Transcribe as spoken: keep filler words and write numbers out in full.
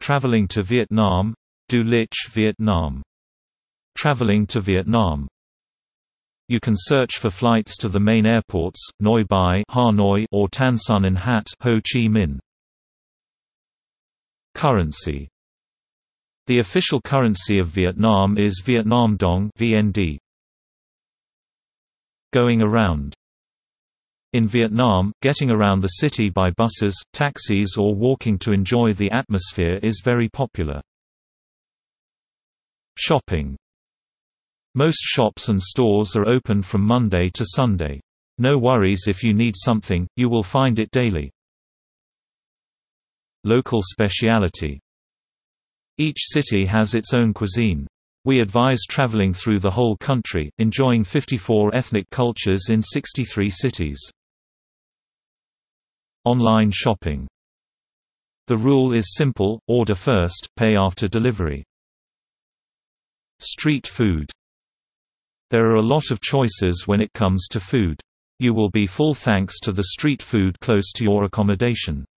Traveling to Vietnam, Du Lịch Vietnam. Traveling to Vietnam. You can search for flights to the main airports, Noi Bai, Hanoi, or Tan Son and Hat, Ho Chi Minh. Currency. The official currency of Vietnam is Vietnam Dong (V N D). Going around. In Vietnam, getting around the city by buses, taxis or walking to enjoy the atmosphere is very popular. Shopping. Most shops and stores are open from Monday to Sunday. No worries if you need something, you will find it daily. Local speciality. Each city has its own cuisine. We advise traveling through the whole country, enjoying fifty-four ethnic cultures in sixty-three cities. Online shopping. The rule is simple: order first, pay after delivery. Street food. There are a lot of choices when it comes to food. You will be full thanks to the street food close to your accommodation.